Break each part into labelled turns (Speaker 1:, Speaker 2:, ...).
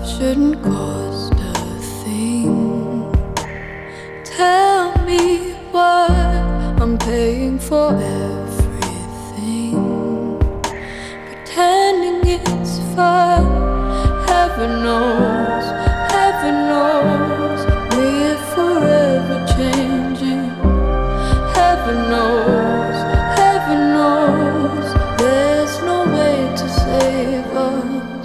Speaker 1: shouldn't cost a thing. Tell me what I'm paying for everything, pretending it's fun. Heaven knows, we're forever changing. Heaven knows, there's no way to save us.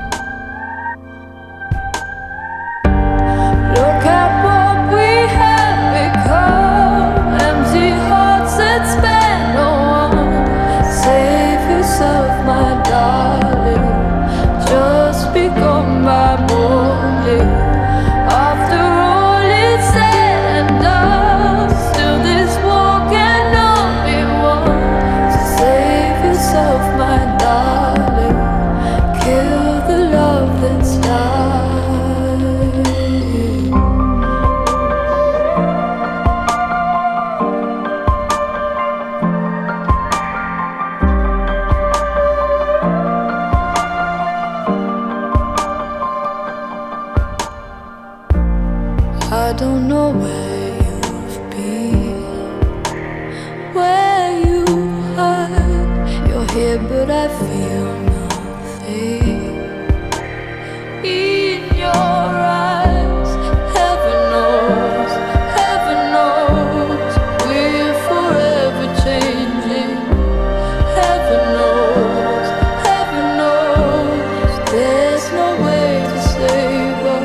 Speaker 1: Look at what we have become, empty hearts that spend no one. Save yourself, my darling, just be gone by morning. After all is said and done, still this war cannot be won. So save yourself, my darling, kill the love that's dying. I don't know where you've been, where you hide. You're here but I feel nothing in your eyes. Heaven knows, we're forever changing. Heaven knows, there's no way to save us.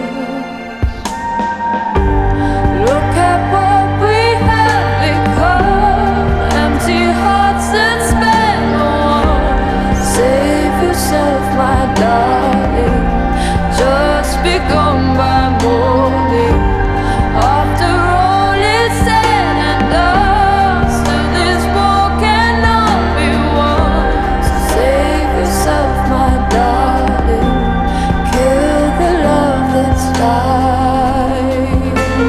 Speaker 1: Look at what we have become, empty hearts that spend no one. Save yourself, my darling, just be gone by morning. After all is said and done, still this war cannot be won. So save yourself, my darling, kill the love that's dying.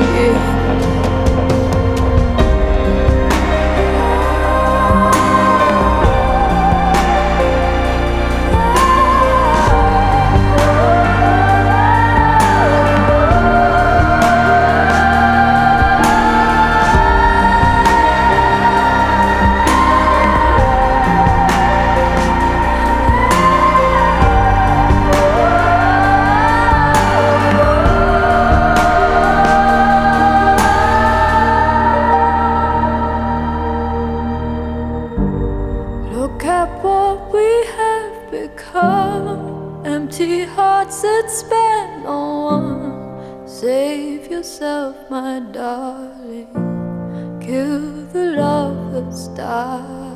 Speaker 1: Look at what we have become, empty hearts that spend no one. Save yourself, my darling, kill the love that's died.